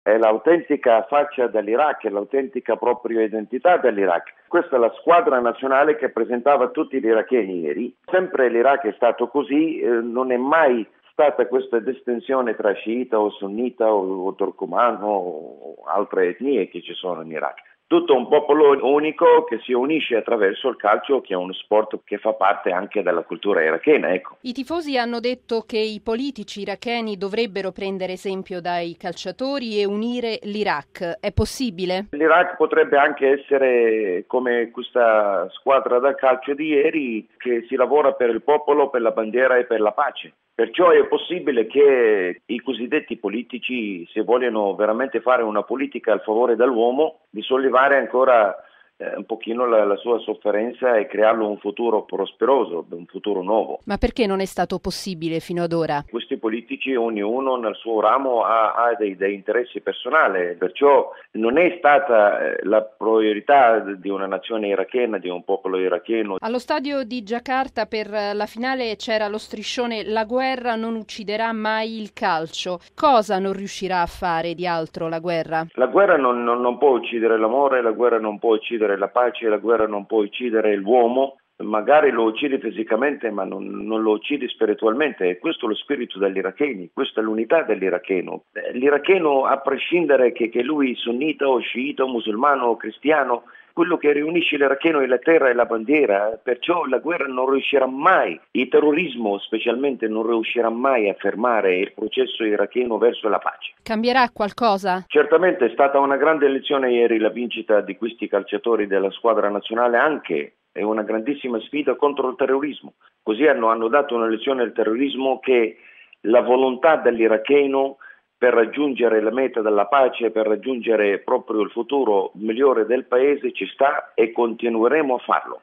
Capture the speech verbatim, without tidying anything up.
È l'autentica faccia dell'Iraq, è l'autentica propria identità dell'Iraq. Questa è la squadra nazionale che presentava tutti gli iracheni ieri. Sempre l'Iraq è stato così, eh, non è mai stata questa distinzione tra sciita o sunnita o, o turcomano o altre etnie che ci sono in Iraq. Tutto un popolo unico che si unisce attraverso il calcio, che è uno sport che fa parte anche della cultura irachena, ecco. I tifosi hanno detto che i politici iracheni dovrebbero prendere esempio dai calciatori e unire l'Iraq. È possibile? L'Iraq potrebbe anche essere come questa squadra da calcio di ieri, che si lavora per il popolo, per la bandiera e per la pace. Perciò è possibile che i cosiddetti politici, se vogliono veramente fare una politica a favore dell'uomo, di sollevare ancora eh, un pochino la, la sua sofferenza e crearlo un futuro prosperoso, un futuro nuovo. Ma perché non è stato possibile fino ad ora? Questi politici, ognuno nel suo ramo ha, ha dei, dei interessi personali, perciò non è stata la priorità di una nazione irachena, di un popolo iracheno. Allo stadio di Giacarta per la finale c'era lo striscione "La guerra non ucciderà mai il calcio". Cosa non riuscirà a fare di altro la guerra? La guerra non, non, non può uccidere l'amore, la guerra non può uccidere la pace, la guerra non può uccidere l'uomo. Magari lo uccide fisicamente, ma non, non lo uccide spiritualmente, e questo è lo spirito degli iracheni, questa è l'unità dell'iracheno. L'iracheno, a prescindere che, che lui sunnita o sciita o musulmano o cristiano, quello che riunisce l'iracheno è la terra e la bandiera, perciò la guerra non riuscirà mai, il terrorismo specialmente non riuscirà mai a fermare il processo iracheno verso la pace. Cambierà qualcosa? Certamente è stata una grande lezione ieri la vincita di questi calciatori della squadra nazionale, anche è una grandissima sfida contro il terrorismo. Così hanno, hanno dato una lezione al terrorismo che la volontà dell'iracheno per raggiungere la meta della pace, per raggiungere proprio il futuro migliore del paese ci sta, e continueremo a farlo.